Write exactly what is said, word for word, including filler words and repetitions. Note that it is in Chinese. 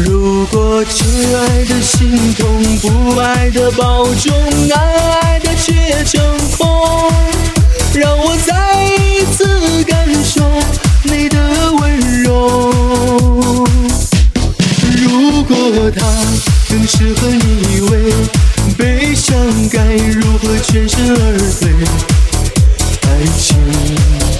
如果真爱的心痛，不爱的保重，爱的却成空，让我再一次感受你的温柔。如果它更适合你依偎，悲伤该如何全身而退？爱情